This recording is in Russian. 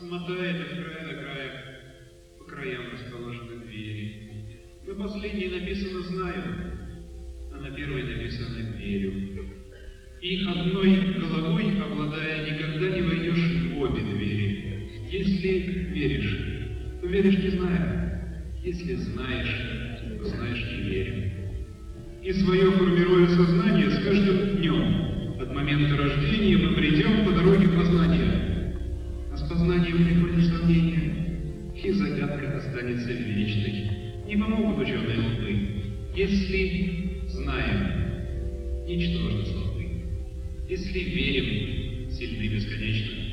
мотает от края до края, по краям расположены двери. На последней написано «знаю», а на первой написано «верю». И одной головой, обладая, никогда не войдешь в обе двери. Если веришь, то веришь не зная. Если знаешь, то знаешь не веря. И свое формируя сознание с каждым днем. От момента рождения мы придем по дороге познания. А с познанием приходит сомнение, и загадка останется вечной. Не помогут ученые умы. Если знаем, ничтожно слабы. Если верим, сильны бесконечно.